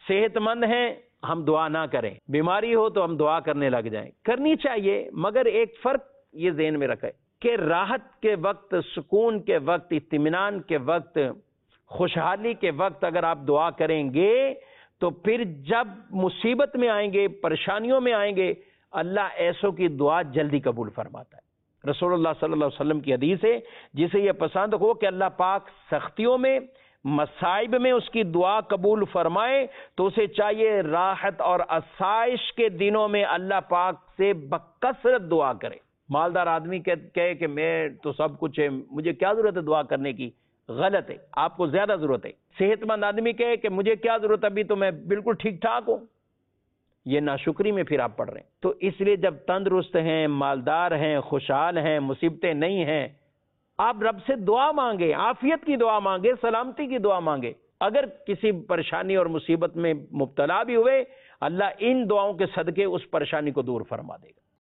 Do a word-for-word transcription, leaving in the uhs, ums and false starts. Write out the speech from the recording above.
صحت مند ہیں ہم دعا نہ کریں، بیماری ہو تو ہم دعا کرنے لگ جائیں، کرنی چاہیے، مگر ایک فرق یہ ذہن میں رکھیں کہ راحت کے وقت، سکون کے وقت، اطمینان کے وقت، خوشحالی کے وقت اگر آپ دعا کریں گے تو پھر جب مصیبت میں آئیں گے، پریشانیوں میں آئیں گے، اللہ ایسوں کی دعا جلدی قبول فرماتا ہے۔ رسول اللہ صلی اللہ علیہ وسلم کی حدیث ہے، جسے یہ پسند ہو کہ اللہ پاک سختیوں میں، مصائب میں اس کی دعا قبول فرمائے تو اسے چاہیے راحت اور آسائش کے دنوں میں اللہ پاک سے بکثرت دعا کرے۔ مالدار آدمی کہے کہ میں تو سب کچھ ہے، مجھے کیا ضرورت ہے دعا کرنے کی، غلط ہے، آپ کو زیادہ ضرورت ہے۔ صحت مند آدمی کہے کہ مجھے کیا ضرورت ہے، ابھی تو میں بالکل ٹھیک ٹھاک ہوں، یہ ناشکری میں پھر آپ پڑھ رہے ہیں۔ تو اس لیے جب تندرست ہیں، مالدار ہیں، خوشحال ہیں، مصیبتیں نہیں ہیں، آپ رب سے دعا مانگے، عافیت کی دعا مانگے، سلامتی کی دعا مانگے۔ اگر کسی پریشانی اور مصیبت میں مبتلا بھی ہوئے، اللہ ان دعاؤں کے صدقے اس پریشانی کو دور فرما دے گا۔